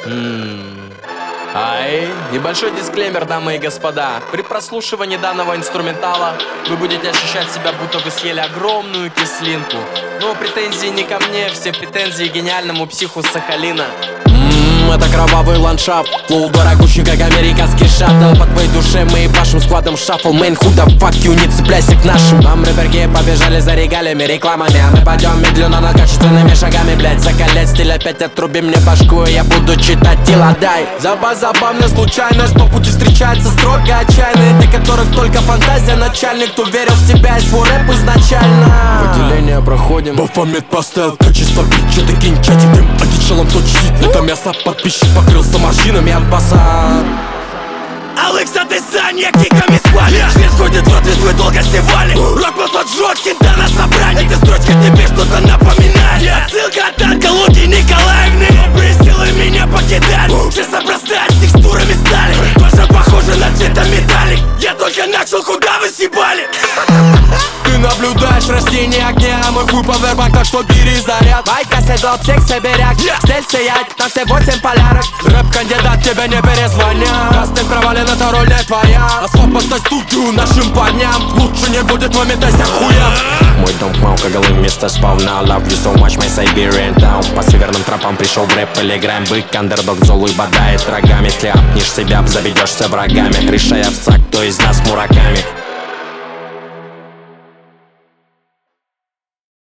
Ай, небольшой дисклеймер, дамы и господа. При прослушивании данного инструментала вы будете ощущать себя, будто вы съели огромную кислинку. Но претензии не ко мне, все претензии гениальному психу Сахалина. Это кровавый ландшафт, флоу дорогущий, как американский шаттл. По твоей душе мы ебашим складом шаффл. Мейн, who the fuck you, не цепляйся к нашим. Нам рэперки побежали за регалиями, рекламами, а мы пойдем медленно, но качественными шагами, блять. Закалять стиль, опять отруби мне башку, и я буду читать тела, дай. Забавная случайность, по пути встречается строго отчаянные, для которых только фантазия начальник, кто верил в себя и свой рэп изначально. Выделение проходим, Бафомет поставил качество бича, ты кинь чати, дым, одичалом точит. Это мясо подписчик покрылся морщинами от баса. Алекса Десанья киками с вами. Свет входит в рот, ведь вы долго севали. Рок поджёг, хита на собрании. Эта строчка тебе что-то напоминает. Отсылка от онкологии Николаевны. Добрые силы меня покидают. Сейчас обрастает текстурами стали. Кожа похожа на цвета металлик. Я только начал, куда вы съебали? Ты наблюдаешь растение огня, мой хуй повербанк, так что бери заряд. Байка седло, всех соберяк, стель сиять на все 8 полярок. Рэп-кандидат, тебе не перезвонят. Кастинг провален, это роль не твоя. Освобождай студию нашим парням. Лучше не будет момента ся хуя. Мой дом к малкоголым место сполна. Love you so much, my Siberian town. По северным тропам пришел в рэп, полиграем. Бык, андердог, золой бодает рогами. Если апнешь себя, обзаведешься врагами. Решай овца, кто из нас мураками.